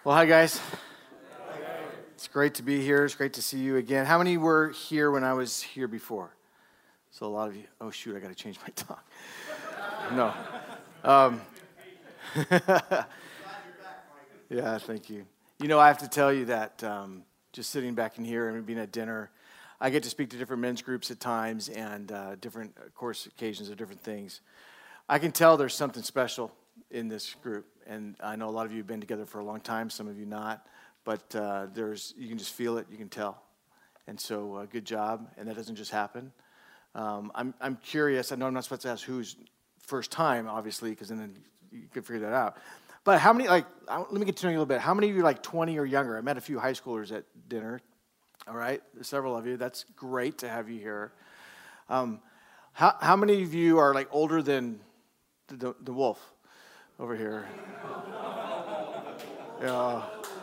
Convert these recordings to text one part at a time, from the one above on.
Well, hi, guys. It's great to be here. It's great to see you again. How many were here when I was here before? So a lot of you. Oh, shoot, I got to change my talk. No. Yeah, thank you. You know, I have to tell you that just sitting back in here and being at dinner, I get to speak to different men's groups at times and different, of course, occasions of different things. I can tell there's something special in this group, and I know a lot of you have been together for a long time, some of you not, but you can just feel it, you can tell. And so good job, and that doesn't just happen. I'm curious, I know I'm not supposed to ask who's first time, obviously, because then you can figure that out. But how many, let me get to know you a little bit. How many of you are 20 or younger? I met a few high schoolers at dinner. All right, there's several of you. That's great to have you here. How many of you are older than the wolf over here? Yeah.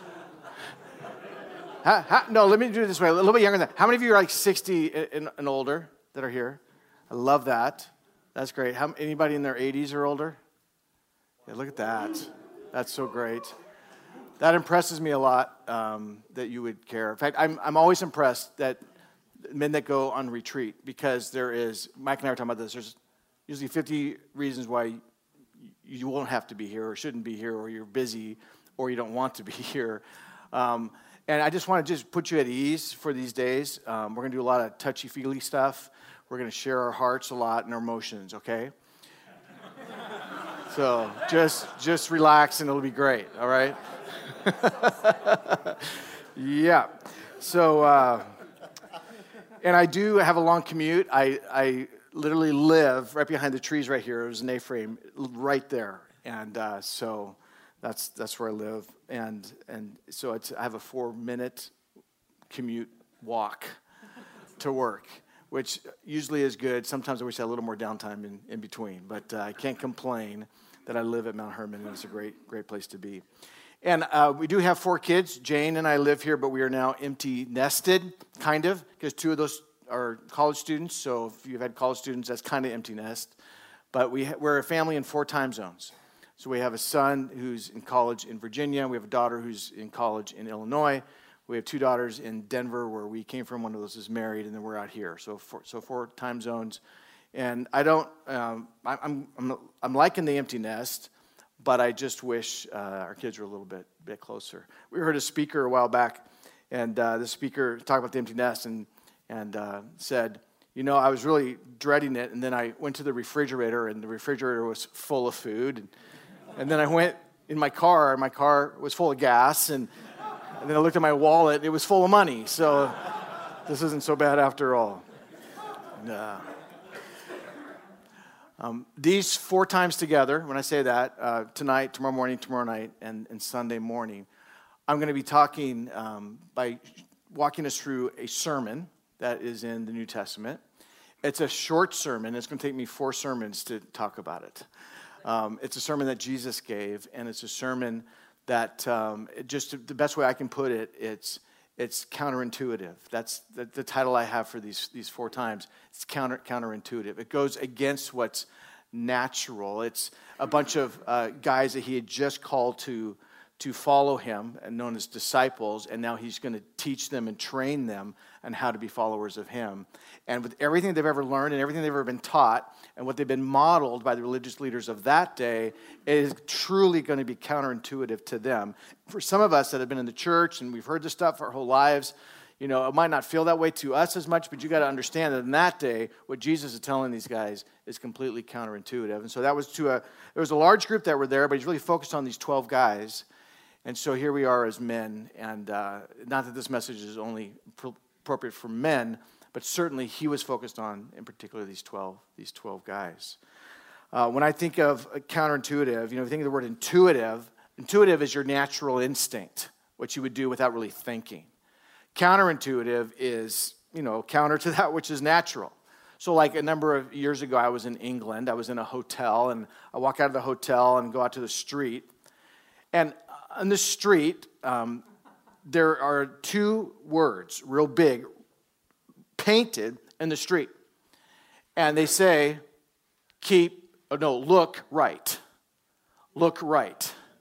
No, let me do it this way. A little bit younger than that. How many of you are 60 and older that are here? I love that. That's great. Anybody in their 80s or older? Yeah, look at that. That's so great. That impresses me a lot that you would care. In fact, I'm always impressed that men that go on retreat, because Mike and I were talking about this, there's usually 50 reasons why you won't have to be here or shouldn't be here, or you're busy or you don't want to be here. And I just want to just put you at ease for these days. We're going to do a lot of touchy-feely stuff. We're going to share our hearts a lot and our emotions, okay? So just relax and it'll be great, all right? Yeah. So, and I do have a long commute. I literally live right behind the trees right here. There's an A-frame right there. And so that's where I live. And so I have a 4-minute commute walk to work, which usually is good. Sometimes I wish I had a little more downtime in between. But I can't complain that I live at Mount Hermon, and it's a great place to be. And we do have 4 kids. Jane and I live here, but we are now empty nested, kind of, because 2 of those are college students. So if you've had college students, that's kind of empty nest. But we're a family in 4 time zones. So we have a son who's in college in Virginia. We have a daughter who's in college in Illinois. We have 2 daughters in Denver, where we came from. One of those is married, and then we're out here. So 4 time zones. And I don't. I'm liking the empty nest. But I just wish our kids were a little bit closer. We heard a speaker a while back, and the speaker talked about the empty nest and said, I was really dreading it, and then I went to the refrigerator, and the refrigerator was full of food. And then I went in my car was full of gas, and then I looked at my wallet, it was full of money. So this isn't so bad after all. These 4 times together, when I say that, tonight, tomorrow morning, tomorrow night, and Sunday morning, I'm going to be talking by walking us through a sermon that is in the New Testament. It's a short sermon. It's going to take me 4 sermons to talk about it. It's a sermon that Jesus gave, and it's a sermon that, just the best way I can put it, it's counterintuitive. That's the title I have for these 4 times. It's counterintuitive. It goes against what's natural. It's a bunch of guys that he had just called to follow him, and known as disciples, and now he's going to teach them and train them on how to be followers of him. And with everything they've ever learned and everything they've ever been taught and what they've been modeled by the religious leaders of that day, it is truly going to be counterintuitive to them. For some of us that have been in the church and we've heard this stuff our whole lives, it might not feel that way to us as much, but you got to understand that in that day, what Jesus is telling these guys is completely counterintuitive. And so that was there was a large group that were there, but he's really focused on these 12 guys. And so here we are as men, and not that this message is only appropriate for men, but certainly he was focused on, in particular, these 12 guys. When I think of counterintuitive, if you think of the word intuitive is your natural instinct, what you would do without really thinking. Counterintuitive is, counter to that which is natural. So a number of years ago, I was in England. I was in a hotel, and I walk out of the hotel and go out to the street. And on the street, there are 2 words, real big, painted in the street. And they say, look right. Look right.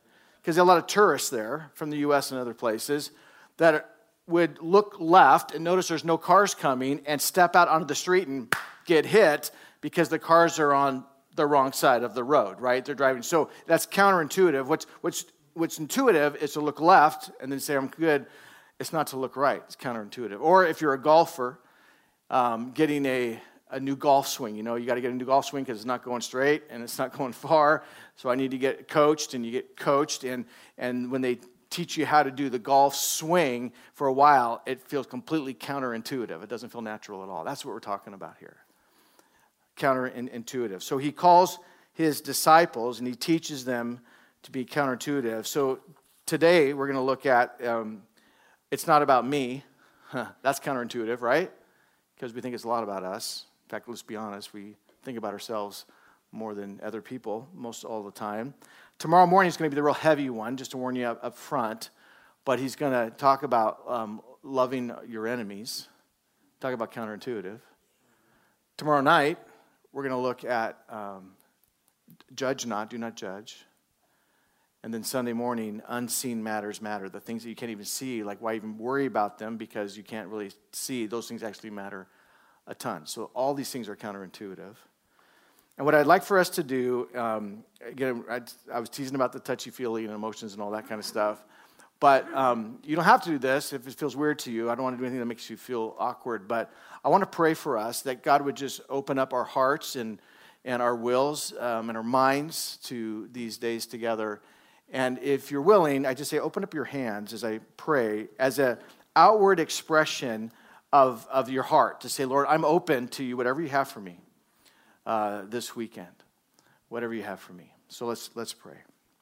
because there are a lot of tourists there from the U.S. and other places that would look left and notice there's no cars coming and step out onto the street and get hit because the cars are on the wrong side of the road, right? They're driving. So that's counterintuitive. What's intuitive is to look left and then say, I'm good. It's not to look right. It's counterintuitive. Or if you're a golfer, getting a new golf swing. You got to get a new golf swing because it's not going straight and it's not going far. So I need to get coached, and you get coached. And when they teach you how to do the golf swing for a while, it feels completely counterintuitive. It doesn't feel natural at all. That's what we're talking about here. Counterintuitive. So he calls his disciples and he teaches them to be counterintuitive. So today we're going to look at, it's not about me. That's counterintuitive, right? Because we think it's a lot about us. In fact, let's be honest, we think about ourselves more than other people most all the time. Tomorrow morning is going to be the real heavy one, just to warn you up front. But he's going to talk about loving your enemies, talk about counterintuitive. Tomorrow night, we're going to look at judge not, do not judge. And then Sunday morning, unseen matters matter. The things that you can't even see, like why even worry about them because you can't really see, those things actually matter a ton. So all these things are counterintuitive. And what I'd like for us to do, again, I was teasing about the touchy-feely and emotions and all that kind of stuff. But you don't have to do this if it feels weird to you. I don't want to do anything that makes you feel awkward. But I want to pray for us that God would just open up our hearts and our wills and our minds to these days together. And if you're willing, I just say open up your hands as I pray as an outward expression of your heart to say, Lord, I'm open to you, whatever you have for me this weekend, whatever you have for me. So let's pray.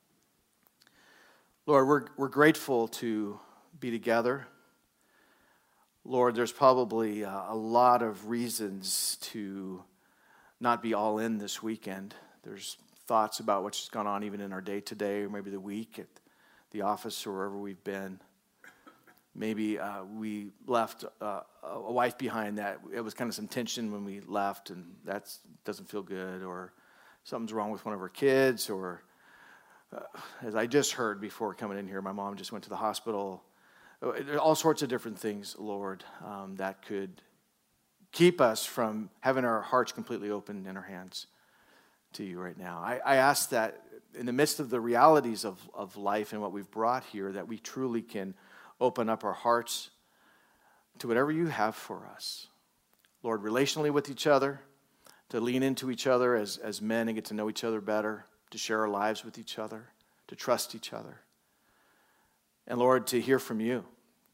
Lord, we're grateful to be together. Lord, there's probably a lot of reasons to not be all in this weekend. There's thoughts about what's gone on even in our day-to-day or maybe the week at the office or wherever we've been. Maybe we left a wife behind that it was kind of some tension when we left and that doesn't feel good, or something's wrong with one of our kids, or as I just heard before coming in here, my mom just went to the hospital. All sorts of different things, Lord, that could keep us from having our hearts completely open in our hands to you right now. I ask that in the midst of the realities of life and what we've brought here, that we truly can open up our hearts to whatever you have for us. Lord, relationally with each other, to lean into each other as men and get to know each other better, to share our lives with each other, to trust each other. And Lord, to hear from you,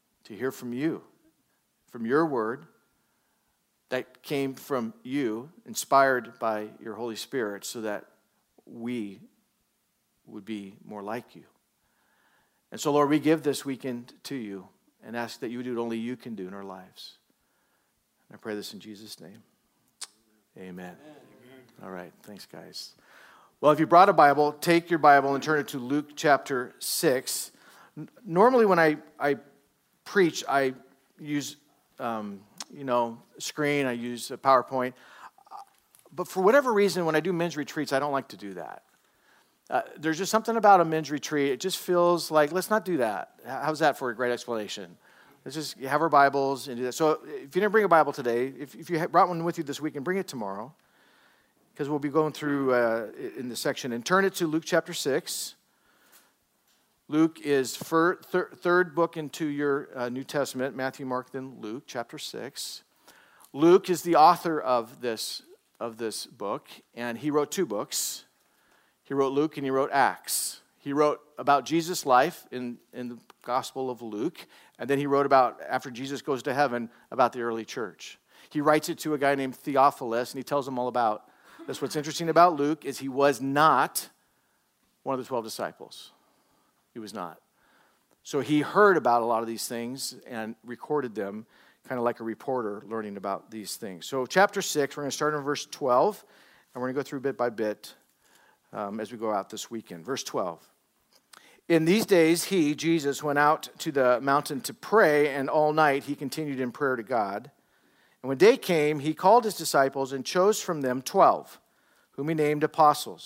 from your word that came from you, inspired by your Holy Spirit, so that we would be more like you. And so, Lord, we give this weekend to you and ask that you do what only you can do in our lives. And I pray this in Jesus' name. Amen. All right. Thanks, guys. Well, if you brought a Bible, take your Bible and turn it to Luke chapter 6. Normally when I preach, I use, screen, I use a PowerPoint. But for whatever reason, when I do men's retreats, I don't like to do that. There's just something about a men's retreat. It just feels like, let's not do that. How's that for a great explanation? Let's just have our Bibles and do that. So if you didn't bring a Bible today, if you brought one with you this week, and bring it tomorrow, because we'll be going through in the section. And turn it to Luke chapter 6. Luke is third book into your New Testament, Matthew, Mark, then Luke, chapter 6. Luke is the author of this book, and he wrote two books. He wrote Luke and he wrote Acts. He wrote about Jesus' life in the Gospel of Luke, and then he wrote about, after Jesus goes to heaven, about the early church. He writes it to a guy named Theophilus, and he tells him all about. That's what's interesting about Luke, is he was not one of the 12 disciples. He was not. So he heard about a lot of these things and recorded them, kind of like a reporter learning about these things. So chapter 6, we're going to start in verse 12, and we're going to go through bit by bit as we go out this weekend. Verse 12. In these days, he, Jesus, went out to the mountain to pray, and all night he continued in prayer to God. And when day came, he called his disciples and chose from them 12, whom he named apostles: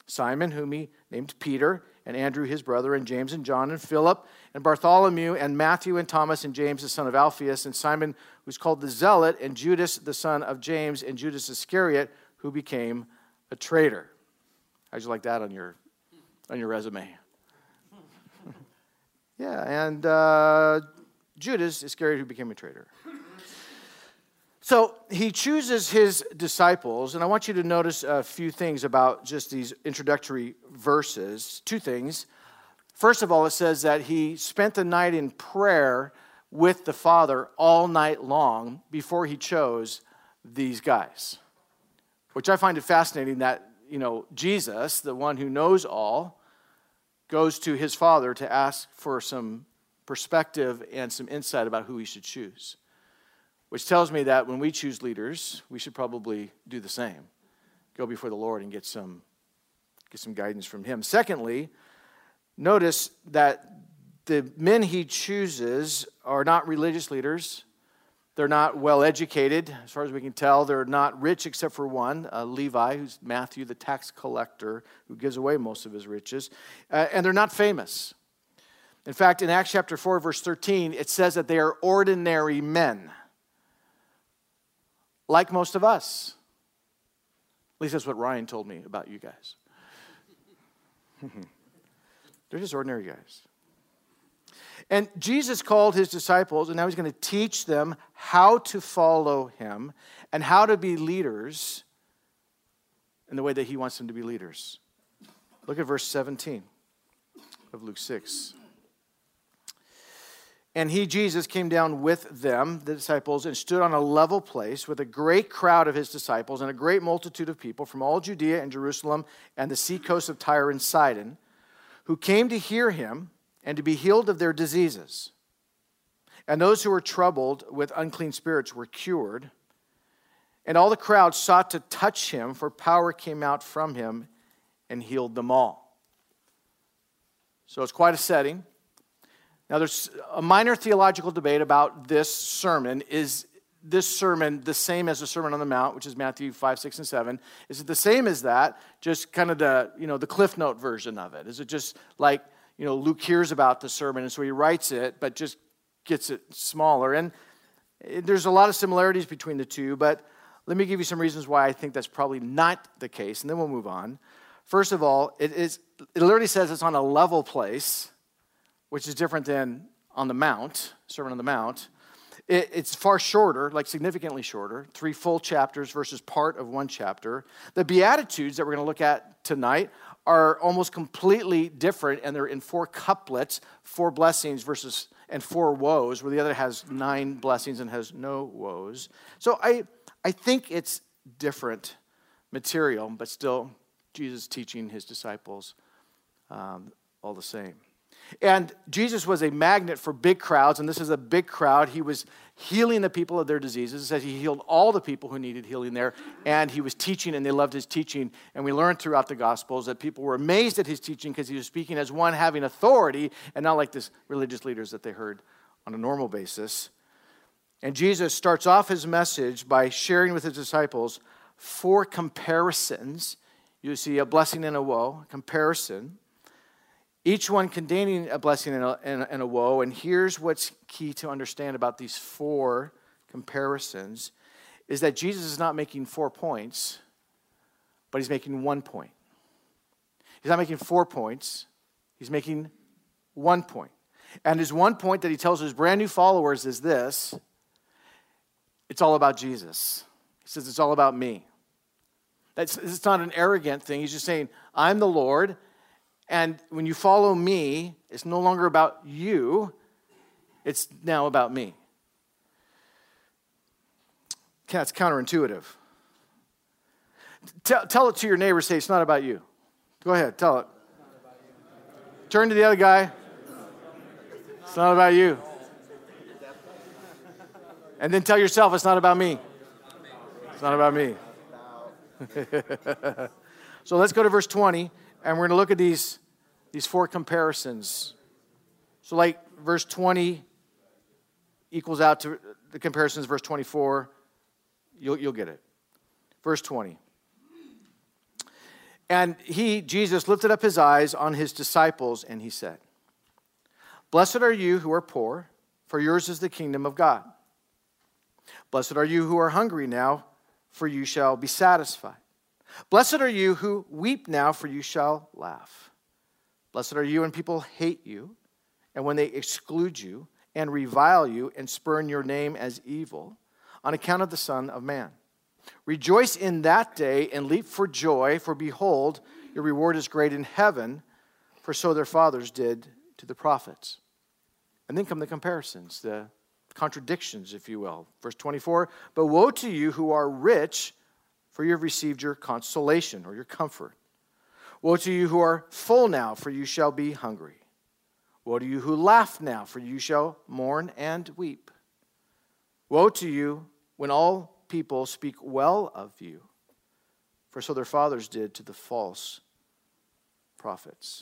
Simon, whom he named Peter, and Andrew his brother, and James and John and Philip, and Bartholomew, and Matthew and Thomas, and James the son of Alphaeus, and Simon, who's called the Zealot, and Judas the son of James, and Judas Iscariot, who became a traitor. How'd you like that on your resume? Yeah, and Judas Iscariot, who became a traitor. So he chooses his disciples, and I want you to notice a few things about just these introductory verses. Two things. First of all, it says that he spent the night in prayer with the Father all night long before he chose these guys, which I find it fascinating that, Jesus, the one who knows all, goes to his Father to ask for some perspective and some insight about who he should choose. Which tells me that when we choose leaders, we should probably do the same. Go before the Lord and get some guidance from him. Secondly, notice that the men he chooses are not religious leaders. They're not well educated, as far as we can tell. They're not rich except for one, Levi, who's Matthew, the tax collector, who gives away most of his riches. And they're not famous. In fact, in Acts chapter 4, verse 13, it says that they are ordinary men. Like most of us. At least that's what Ryan told me about you guys. They're just ordinary guys. And Jesus called his disciples, and now he's going to teach them how to follow him and how to be leaders in the way that he wants them to be leaders. Look at verse 17 of Luke 6. And he, Jesus, came down with them, the disciples, and stood on a level place with a great crowd of his disciples and a great multitude of people from all Judea and Jerusalem and the seacoast of Tyre and Sidon, who came to hear him and to be healed of their diseases. And those who were troubled with unclean spirits were cured. And all the crowd sought to touch him, for power came out from him and healed them all. So it's quite a setting. Now, there's a minor theological debate about this sermon. Is this sermon the same as the Sermon on the Mount, which is Matthew 5, 6, and 7? Is it the same as that, just kind of the Cliff Note version of it? Is it just like, Luke hears about the sermon, and so he writes it, but just gets it smaller? And there's a lot of similarities between the two, but let me give you some reasons why I think that's probably not the case, and then we'll move on. First of all, it literally says it's on a level place, which is different than on the Mount, Sermon on the Mount. It's far shorter, like significantly shorter, 3 full chapters versus part of 1 chapter. The Beatitudes that we're going to look at tonight are almost completely different, and they're in 4 couplets, 4 blessings and 4 woes, where the other has 9 blessings and has no woes. So I think it's different material, but still Jesus teaching his disciples all the same. And Jesus was a magnet for big crowds, and this is a big crowd. He was healing the people of their diseases. It says he healed all the people who needed healing there, and he was teaching, and they loved his teaching. And we learned throughout the Gospels that people were amazed at his teaching because he was speaking as one having authority and not like this religious leaders that they heard on a normal basis. And Jesus starts off his message by sharing with his disciples 4 comparisons. You see a blessing and a woe, a comparison. Each one containing a blessing and a woe. And here's what's key to understand about these 4 comparisons is that Jesus is not making 4 points, but he's making 1 point. He's not making 4 points. He's making 1 point. And his 1 point that he tells his brand new followers is this: it's all about Jesus. He says it's all about me. It's not an arrogant thing. He's just saying, I'm the Lord. And when you follow me, it's no longer about you. It's now about me. That's counterintuitive. Tell it to your neighbor. Say, it's not about you. Go ahead, tell it. Turn to the other guy. It's not about you. And then tell yourself, it's not about me. It's not about me. So let's go to verse 20. And we're going to look at these 4 comparisons. So like verse 20 equals out to the comparisons, verse 24. You'll get it. Verse 20. And Jesus, lifted up his eyes on his disciples, and he said, "Blessed are you who are poor, for yours is the kingdom of God. Blessed are you who are hungry now, for you shall be satisfied. Blessed are you who weep now, for you shall laugh. Blessed are you when people hate you, and when they exclude you, and revile you, and spurn your name as evil, on account of the Son of Man. Rejoice in that day, and leap for joy, for behold, your reward is great in heaven, for so their fathers did to the prophets." And then come the comparisons, the contradictions, if you will. Verse 24, "But woe to you who are rich, for you have received your consolation," or your comfort. "Woe to you who are full now, for you shall be hungry. Woe to you who laugh now, for you shall mourn and weep. Woe to you when all people speak well of you, for so their fathers did to the false prophets."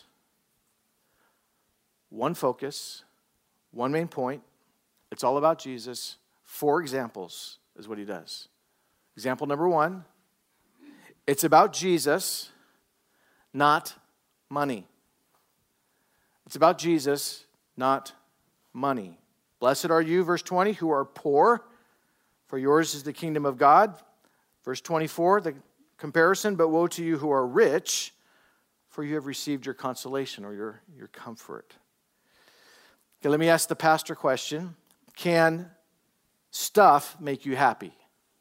One focus, one main point. It's all about Jesus. 4 examples is what he does. Example number 1, it's about Jesus, not money. It's about Jesus, not money. "Blessed are you," verse 20, "who are poor, for yours is the kingdom of God." Verse 24, the comparison, "But woe to you who are rich, for you have received your consolation," or your comfort. Okay, let me ask the pastor question. Can stuff make you happy?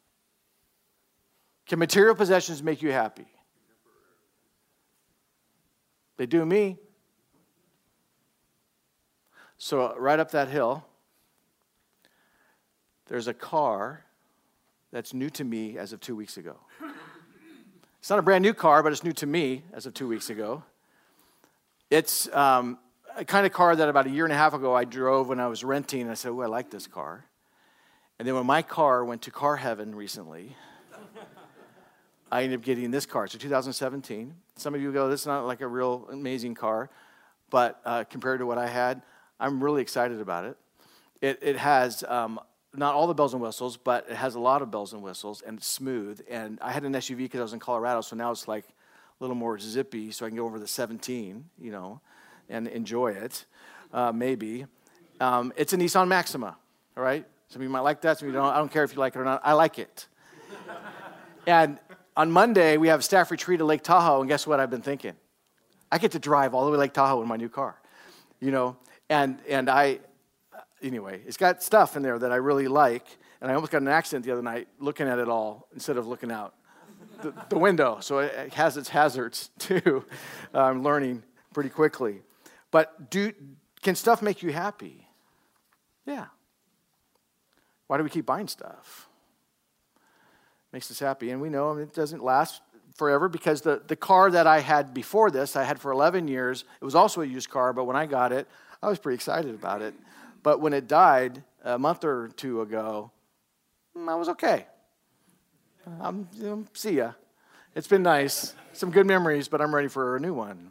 Can material possessions make you happy? They do me. So right up that hill, there's a car that's new to me as of 2 weeks ago. It's not a brand new car, but it's new to me as of 2 weeks ago. It's a kind of car that about a year and a half ago I drove when I was renting, and I said, "Oh, I like this car." And then when my car went to car heaven recently, I ended up getting this car. It's a 2017. Some of you go, "This is not like a real amazing car," but compared to what I had, I'm really excited about it. It has not all the bells and whistles, but it has a lot of bells and whistles, and it's smooth. And I had an SUV because I was in Colorado, so now it's like a little more zippy, so I can go over the 17, and enjoy it, maybe. It's a Nissan Maxima, all right? Some of you might like that, some of you don't. I don't care if you like it or not. I like it. And on Monday, we have a staff retreat at Lake Tahoe, and guess what I've been thinking? I get to drive all the way to Lake Tahoe in my new car, Anyway, it's got stuff in there that I really like, and I almost got in an accident the other night looking at it all instead of looking out the window. So it has its hazards, too. I'm learning pretty quickly. But can stuff make you happy? Yeah. Why do we keep buying stuff? Makes us happy. And we know it doesn't last forever because the car that I had before this, I had for 11 years. It was also a used car, but when I got it, I was pretty excited about it. But when it died a month or 2 ago, I was okay. See ya. It's been nice. Some good memories, but I'm ready for a new one.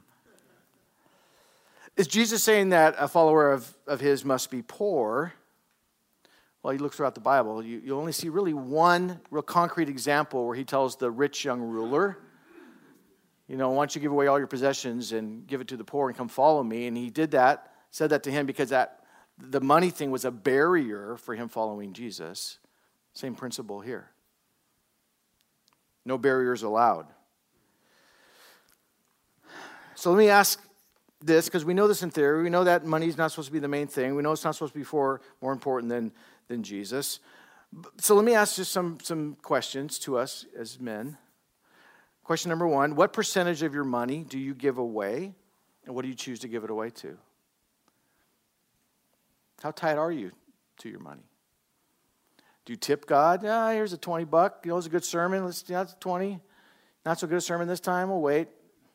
Is Jesus saying that a follower of his must be poor? Well, you look throughout the Bible, you only see really one real concrete example where he tells the rich young ruler, why don't you give away all your possessions and give it to the poor and come follow me? And he said that to him because the money thing was a barrier for him following Jesus. Same principle here. No barriers allowed. So let me ask this, because we know this in theory. We know that money is not supposed to be the main thing. We know it's not supposed to be more important than Jesus. So let me ask just some questions to us as men. Question number 1, what percentage of your money do you give away, and what do you choose to give it away to? How tight are you to your money? Do you tip God? Here's a $20. It was a good sermon. It's 20. Not so good a sermon this time. We'll wait.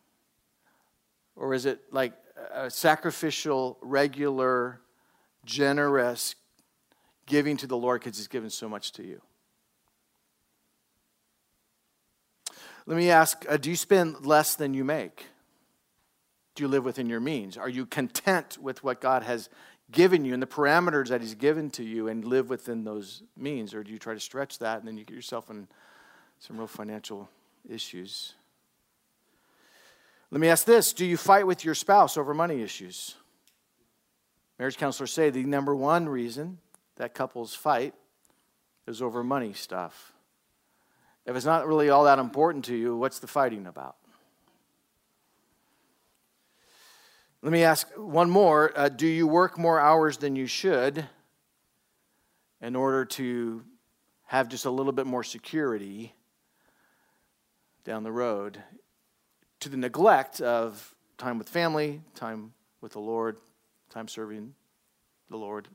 Or is it like a sacrificial, regular, generous giving to the Lord because he's given so much to you? Let me ask, do you spend less than you make? Do you live within your means? Are you content with what God has given you and the parameters that he's given to you and live within those means? Or do you try to stretch that and then you get yourself in some real financial issues? Let me ask this. Do you fight with your spouse over money issues? Marriage counselors say the number one reason that couples fight is over money stuff. If it's not really all that important to you, what's the fighting about? Let me ask one more. Do you work more hours than you should in order to have just a little bit more security down the road, to the neglect of time with family, time with the Lord, time serving the Lord?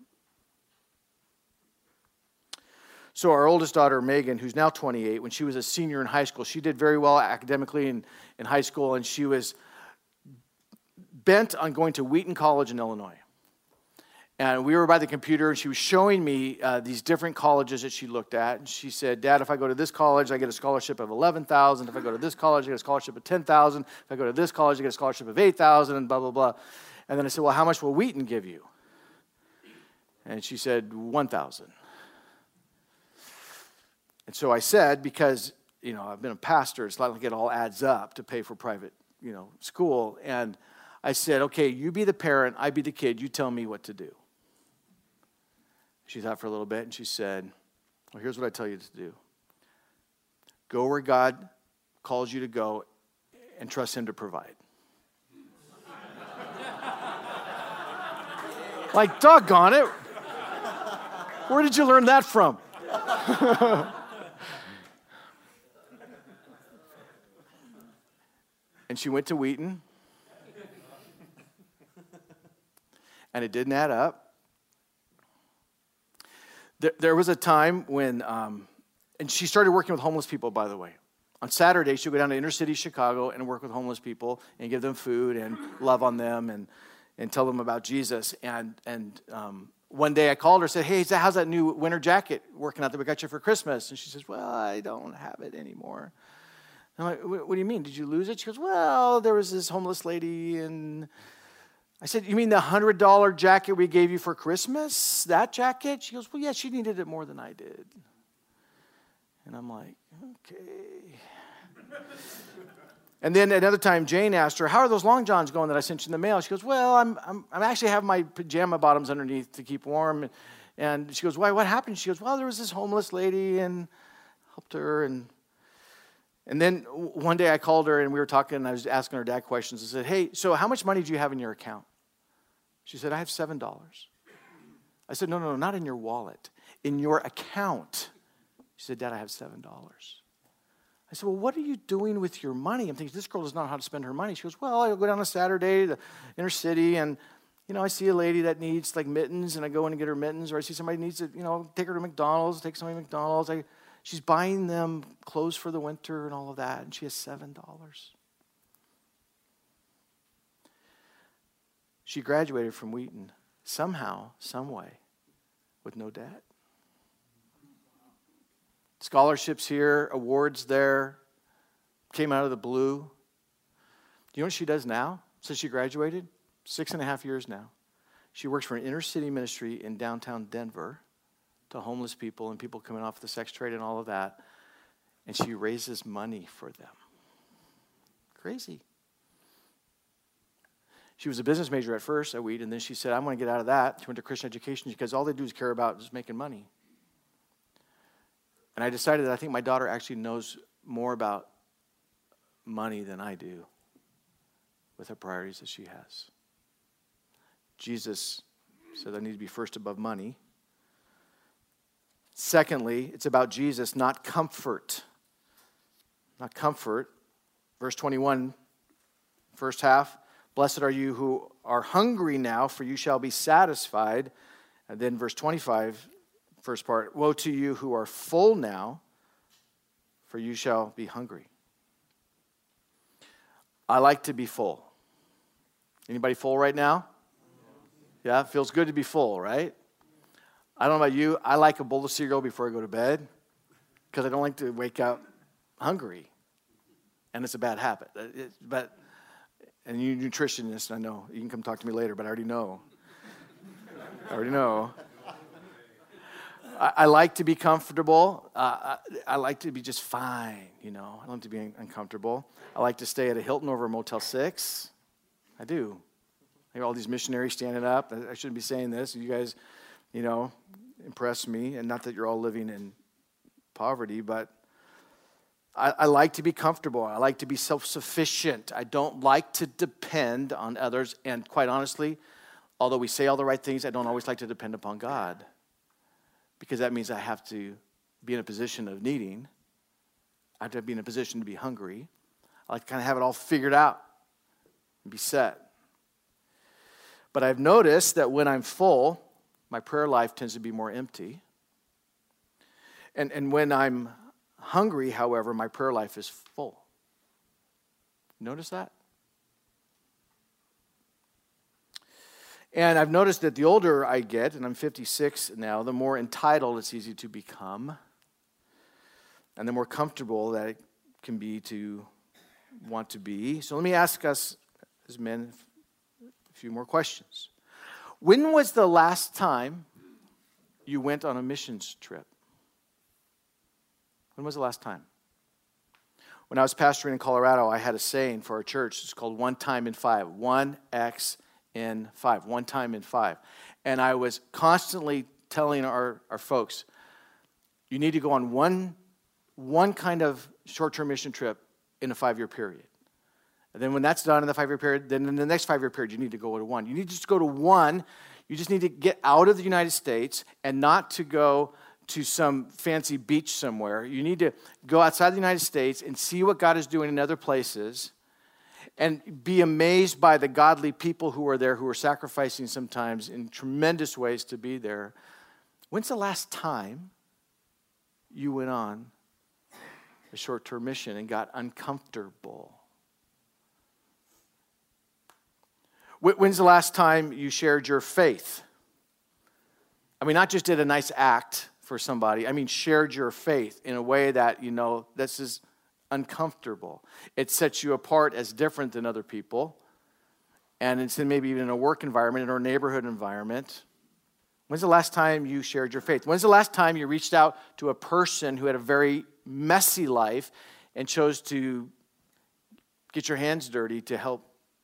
So our oldest daughter, Megan, who's now 28, when she was a senior in high school, she did very well academically in high school, and she was bent on going to Wheaton College in Illinois. And we were by the computer, and she was showing me these different colleges that she looked at. And she said, Dad, if I go to this college, I get a scholarship of $11,000. If I go to this college, I get a scholarship of $10,000. If I go to this college, I get a scholarship of $8,000, and blah, blah, blah. And then I said, well, how much will Wheaton give you? And she said, $1,000. And so I said, because, I've been a pastor, it's not like it all adds up to pay for private, school. And I said, okay, you be the parent, I be the kid, you tell me what to do. She thought for a little bit, and she said, well, here's what I tell you to do. Go where God calls you to go and trust him to provide. Like, doggone it. Where did you learn that from? And she went to Wheaton. And it didn't add up. There was a time when, and she started working with homeless people, by the way. On Saturday, she would go down to inner city Chicago and work with homeless people and give them food and love on them and tell them about Jesus. And one day I called her and said, hey, how's that new winter jacket working out that we got you for Christmas? And she says, well, I don't have it anymore. I'm like, what do you mean? Did you lose it? She goes, well, there was this homeless lady, and I said, you mean the $100 jacket we gave you for Christmas? That jacket? She goes, well, yeah, she needed it more than I did. And I'm like, okay. And then another time, Jane asked her, how are those long johns going that I sent you in the mail? She goes, well, I'm actually having my pajama bottoms underneath to keep warm. And she goes, why, what happened? She goes, well, there was this homeless lady and helped her. And then one day I called her and we were talking and I was asking her dad questions. I said, hey, so how much money do you have in your account? She said, I have $7. I said, no, not in your wallet. In your account. She said, Dad, I have $7. I said, well, what are you doing with your money? I'm thinking, this girl doesn't know how to spend her money. She goes, well, I go down on Saturday to the inner city and, I see a lady that needs like mittens and I go in and get her mittens, or I see somebody needs to, take her to McDonald's, take somebody to McDonald's. She's buying them clothes for the winter and all of that, and she has $7. She graduated from Wheaton somehow, some way, with no debt. Scholarships here, awards there, came out of the blue. Do you know what she does now since she graduated? 6.5 years now. She works for an inner city ministry in downtown Denver to homeless people and people coming off the sex trade and all of that. And she raises money for them. Crazy. She was a business major at first at Wheaton, and then she said, I want to get out of that. She went to Christian education because all they do is care about is making money. And I decided that I think my daughter actually knows more about money than I do with the priorities that she has. Jesus said I need to be first above money. Secondly, it's about Jesus, not comfort. Not comfort. Verse 21, first half. Blessed are you who are hungry now, for you shall be satisfied. And then verse 25, first part. Woe to you who are full now, for you shall be hungry. I like to be full. Anybody full right now? Yeah, it feels good to be full, right? I don't know about you. I like a bowl of cereal before I go to bed because I don't like to wake up hungry. And it's a bad habit. And you nutritionists, I know. You can come talk to me later, but I already know. I like to be comfortable. I like to be just fine, I don't like to be uncomfortable. I like to stay at a Hilton over a Motel 6. I do. I have all these missionaries standing up. I shouldn't be saying this. You guys, impress me. And not that you're all living in poverty, but I like to be comfortable. I like to be self-sufficient. I don't like to depend on others. And quite honestly, although we say all the right things, I don't always like to depend upon God. Because that means I have to be in a position of needing. I have to be in a position to be hungry. I like to kind of have it all figured out and be set. But I've noticed that when I'm full, my prayer life tends to be more empty. And when I'm hungry, however, my prayer life is full. Notice that? And I've noticed that the older I get, and I'm 56 now, the more entitled it's easy to become. And the more comfortable that it can be to want to be. So let me ask us as men a few more questions. When was the last time you went on a missions trip? When was the last time? When I was pastoring in Colorado, I had a saying for our church. It's called 1 time in 5. 1x in 5. 1 time in 5. And I was constantly telling our folks, you need to go on one kind of short-term mission trip in a 5-year period. And then when that's done in the 5-year period, then in the next 5-year period, you need to go to one. You need to just go to one. You just need to get out of the United States and not to go to some fancy beach somewhere. You need to go outside the United States and see what God is doing in other places and be amazed by the godly people who are there, who are sacrificing sometimes in tremendous ways to be there. When's the last time you went on a short-term mission and got uncomfortable? When's the last time you shared your faith? I mean, not just did a nice act for somebody. I mean, shared your faith in a way that, this is uncomfortable. It sets you apart as different than other people. And it's in maybe even a work environment or a neighborhood environment. When's the last time you shared your faith? When's the last time you reached out to a person who had a very messy life and chose to get your hands dirty to help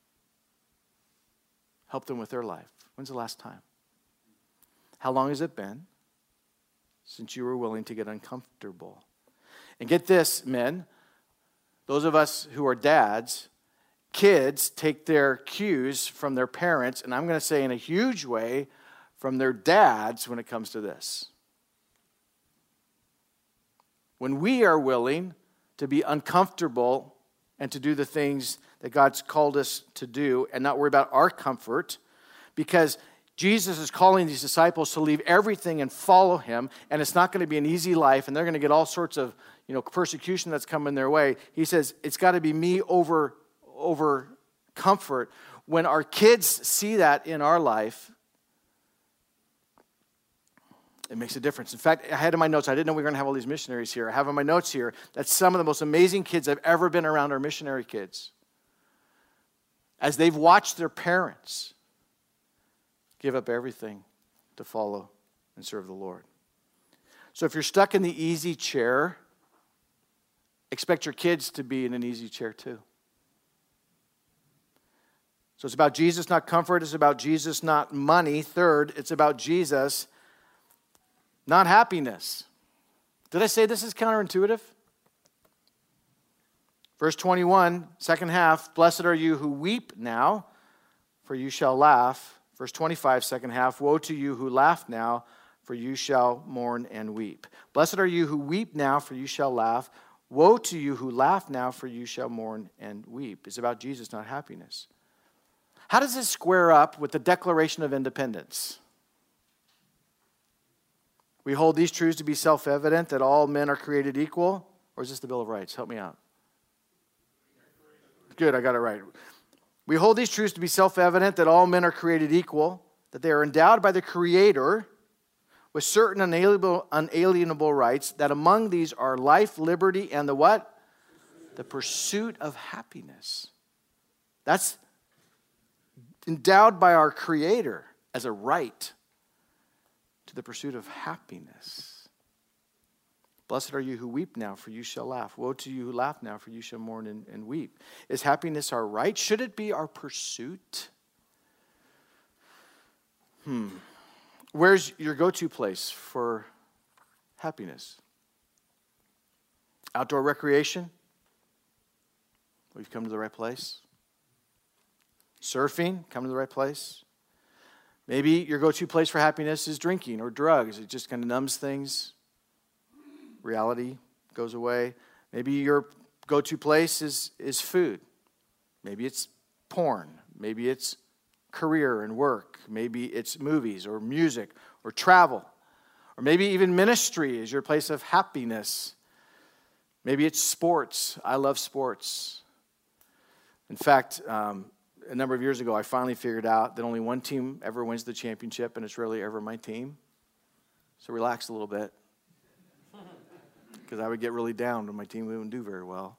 them with their life? When's the last time? How long has it been since you were willing to get uncomfortable? And get this, men, those of us who are dads, kids take their cues from their parents, and I'm going to say in a huge way, from their dads when it comes to this. When we are willing to be uncomfortable and to do the things that God's called us to do and not worry about our comfort, because Jesus is calling these disciples to leave everything and follow him, and it's not going to be an easy life, and they're going to get all sorts of persecution that's coming their way. He says, it's got to be me over comfort. When our kids see that in our life, it makes a difference. In fact, I had in my notes, I didn't know we were going to have all these missionaries here. I have in my notes here that some of the most amazing kids I've ever been around are missionary kids. As they've watched their parents give up everything to follow and serve the Lord. So if you're stuck in the easy chair, expect your kids to be in an easy chair too. So it's about Jesus, not comfort. It's about Jesus, not money. Third, it's about Jesus, not happiness. Did I say this is counterintuitive? Verse 21, second half, blessed are you who weep now, for you shall laugh. Verse 25, second half, woe to you who laugh now, for you shall mourn and weep. Blessed are you who weep now, for you shall laugh. Woe to you who laugh now, for you shall mourn and weep. It's about Jesus, not happiness. How does this square up with the Declaration of Independence? We hold these truths to be self-evident, that all men are created equal. Or is this the Bill of Rights? Help me out. Good, I got it right. We hold these truths to be self-evident, that all men are created equal, that they are endowed by the Creator with certain unalienable rights, that among these are life, liberty, and the what? The pursuit of happiness. That's endowed by our Creator as a right to the pursuit of happiness. Blessed are you who weep now, for you shall laugh. Woe to you who laugh now, for you shall mourn and weep. Is happiness our right? Should it be our pursuit? Where's your go-to place for happiness? Outdoor recreation? We've come to the right place. Surfing? Come to the right place. Maybe your go-to place for happiness is drinking or drugs. It just kind of numbs things. Reality goes away. Maybe your go-to place is food. Maybe it's porn. Maybe it's career and work. Maybe it's movies or music or travel. Or maybe even ministry is your place of happiness. Maybe it's sports. I love sports. In fact, a number of years ago, I finally figured out that only one team ever wins the championship, and it's rarely ever my team. So relax a little bit. Because I would get really down when my team wouldn't do very well.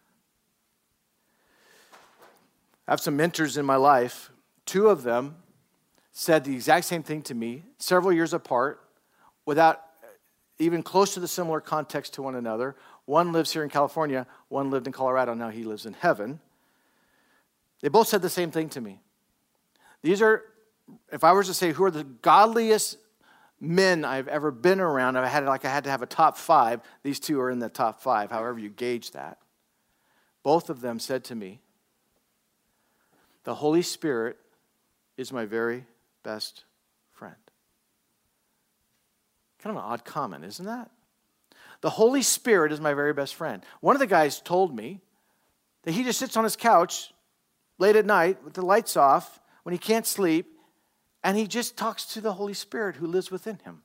I have some mentors in my life. Two of them said the exact same thing to me several years apart without even close to the similar context to one another. One lives here in California. One lived in Colorado. Now he lives in heaven. They both said the same thing to me. These are, if I was to say who are the godliest men I've ever been around, I had to have a top 5. These two are in the top 5, however you gauge that. Both of them said to me, the Holy Spirit is my very best friend. Kind of an odd comment, isn't that? The Holy Spirit is my very best friend. One of the guys told me that he just sits on his couch late at night with the lights off when he can't sleep, and he just talks to the Holy Spirit who lives within him.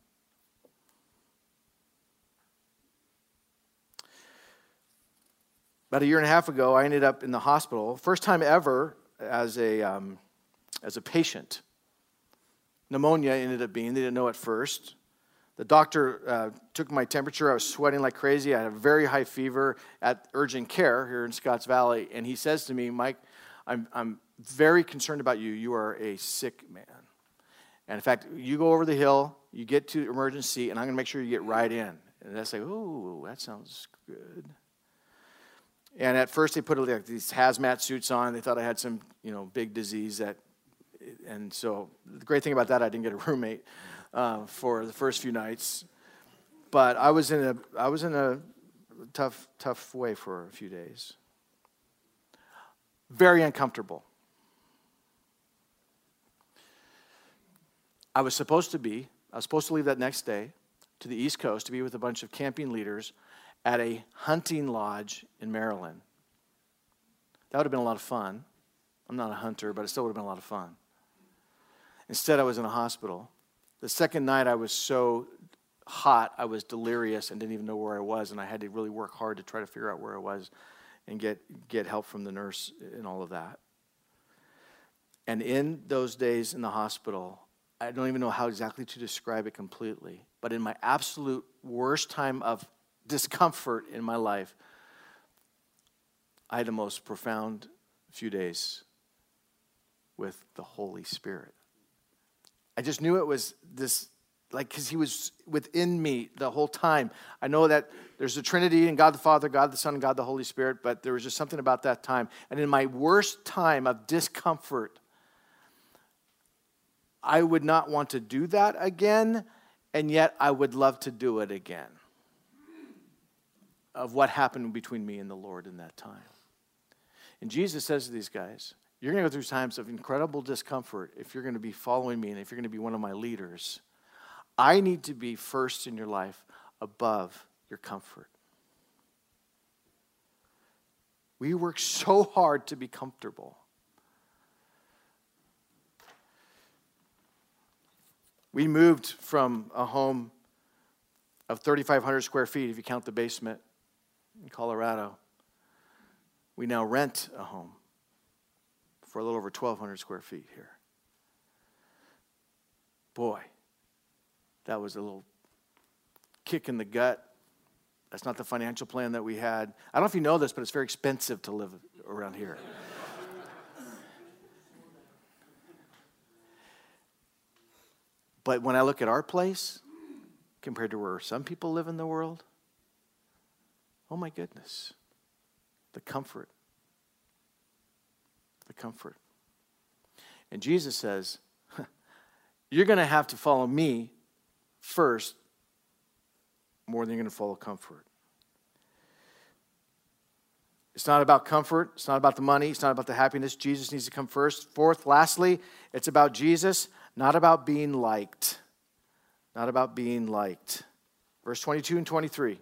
About a year and a half ago, I ended up in the hospital. First time ever as a patient. Pneumonia ended up being. They didn't know at first. The doctor took my temperature. I was sweating like crazy. I had a very high fever at urgent care here in Scotts Valley. And he says to me, Mike, I'm very concerned about you. You are a sick man. And in fact, you go over the hill, you get to emergency, and I'm going to make sure you get right in. And I say, oh, that sounds good. And at first they put like these hazmat suits on. They thought I had some, big disease and so the great thing about that, I didn't get a roommate for the first few nights. But I was in a tough way for a few days. Very uncomfortable. I was supposed to leave that next day to the East Coast to be with a bunch of camping leaders at a hunting lodge in Maryland. That would have been a lot of fun. I'm not a hunter, but it still would have been a lot of fun. Instead, I was in a hospital. The second night, I was so hot, I was delirious and didn't even know where I was, and I had to really work hard to try to figure out where I was and get help from the nurse and all of that. And in those days in the hospital, I don't even know how exactly to describe it completely, but in my absolute worst time of discomfort in my life, I had the most profound few days with the Holy Spirit. I just knew it was this, because he was within me the whole time. I know that there's a Trinity in God the Father, God the Son, and God the Holy Spirit, but there was just something about that time. And in my worst time of discomfort, I would not want to do that again, and yet I would love to do it again. Of what happened between me and the Lord in that time. And Jesus says to these guys, you're going to go through times of incredible discomfort if you're going to be following me and if you're going to be one of my leaders. I need to be first in your life above your comfort. We work so hard to be comfortable. We moved from a home of 3,500 square feet, if you count the basement, in Colorado. We now rent a home for a little over 1,200 square feet here. Boy, that was a little kick in the gut. That's not the financial plan that we had. I don't know if you know this, but it's very expensive to live around here. But when I look at our place, compared to where some people live in the world. Oh my goodness. The comfort. The comfort. And Jesus says, you're going to have to follow me first more than you're going to follow comfort. It's not about comfort. It's not about the money. It's not about the happiness. Jesus needs to come first. Fourth, lastly, it's about Jesus, not about being liked. Not about being liked. Verse 22 and 23.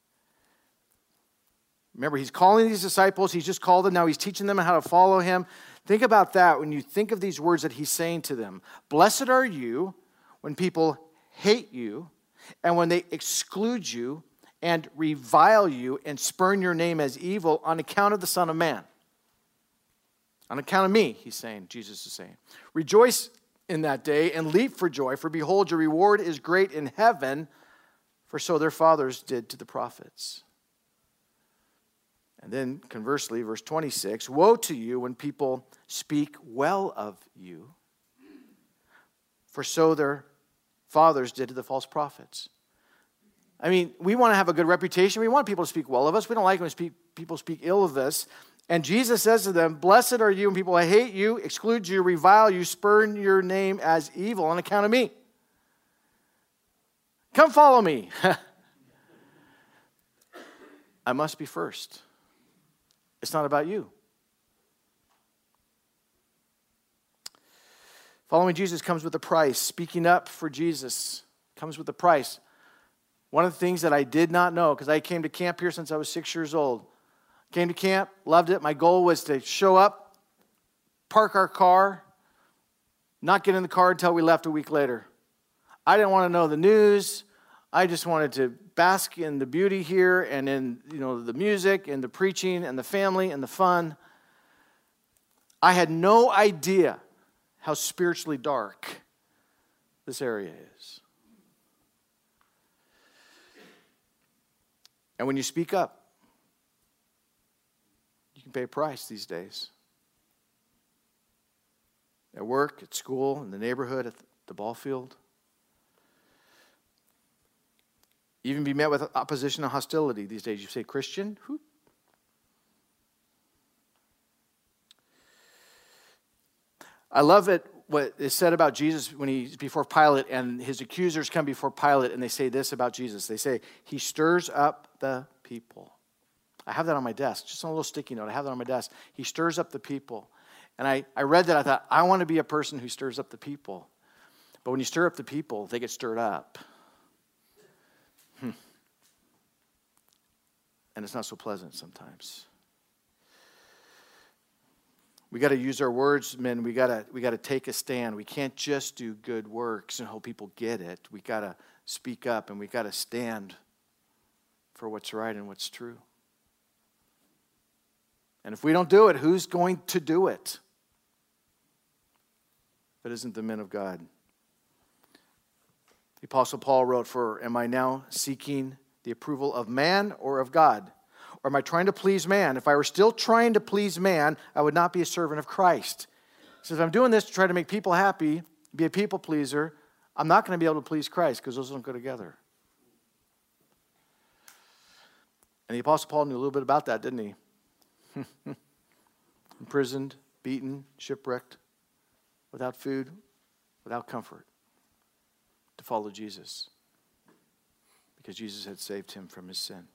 Remember, he's calling these disciples. He's just called them. Now he's teaching them how to follow him. Think about that when you think of these words that he's saying to them. Blessed are you when people hate you and when they exclude you and revile you and spurn your name as evil on account of the Son of Man. On account of me, he's saying, Jesus is saying. Rejoice in that day and leap for joy, for behold, your reward is great in heaven, for so their fathers did to the prophets. And then, conversely, verse 26, woe to you when people speak well of you, for so their fathers did to the false prophets. I mean, we want to have a good reputation. We want people to speak well of us. We don't like when people speak ill of us. And Jesus says to them, blessed are you when people hate you, exclude you, revile you, spurn your name as evil on account of me. Come follow me. I must be first. It's not about you. Following Jesus comes with a price. Speaking up for Jesus comes with a price. One of the things that I did not know, because I came to camp here since I was 6 years old. Came to camp, loved it. My goal was to show up, park our car, not get in the car until we left a week later. I didn't want to know the news. I just wanted to bask in the beauty here and in, the music and the preaching and the family and the fun. I had no idea how spiritually dark this area is. And when you speak up, you can pay a price these days. At work, at school, in the neighborhood, at the ball field. Even be met with opposition and hostility these days. You say, Christian? Who? I love it, what is said about Jesus when he's before Pilate and his accusers come before Pilate and they say this about Jesus. They say, he stirs up the people. I have that on my desk, just on a little sticky note. I have that on my desk. He stirs up the people. And I read that, I thought, I want to be a person who stirs up the people. But when you stir up the people, they get stirred up. And it's not so pleasant sometimes. We got to use our words, men. We got to take a stand. We can't just do good works and hope people get it. We got to speak up and we got to stand for what's right and what's true. And if we don't do it, who's going to do it? If it isn't the men of God. The Apostle Paul wrote, am I now seeking the approval of man or of God? Or am I trying to please man? If I were still trying to please man, I would not be a servant of Christ. He says, if I'm doing this to try to make people happy, be a people pleaser, I'm not going to be able to please Christ because those don't go together. And the Apostle Paul knew a little bit about that, didn't he? Imprisoned, beaten, shipwrecked, without food, without comfort, to follow Jesus because Jesus had saved him from his sin.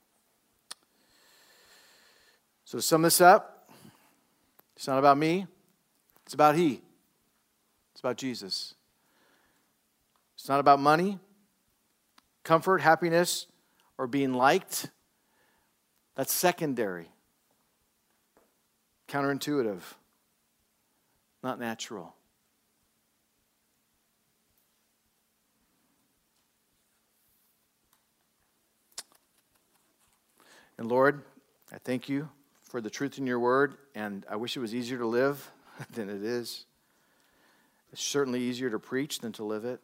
So to sum this up, it's not about me, it's about he. It's about Jesus. It's not about money, comfort, happiness, or being liked. That's secondary. Counterintuitive. Not natural. And Lord, I thank you for the truth in your word, and I wish it was easier to live than it is. It's certainly easier to preach than to live it.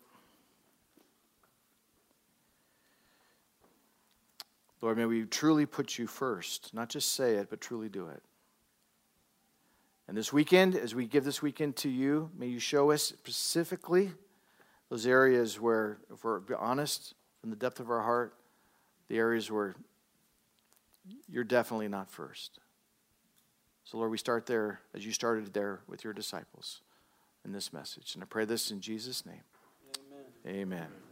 Lord, may we truly put you first, not just say it, but truly do it. And this weekend, as we give this weekend to you, may you show us specifically those areas where, if we're honest, from the depth of our heart, the areas where you're definitely not first. So, Lord, we start there as you started there with your disciples in this message. And I pray this in Jesus' name. Amen. Amen.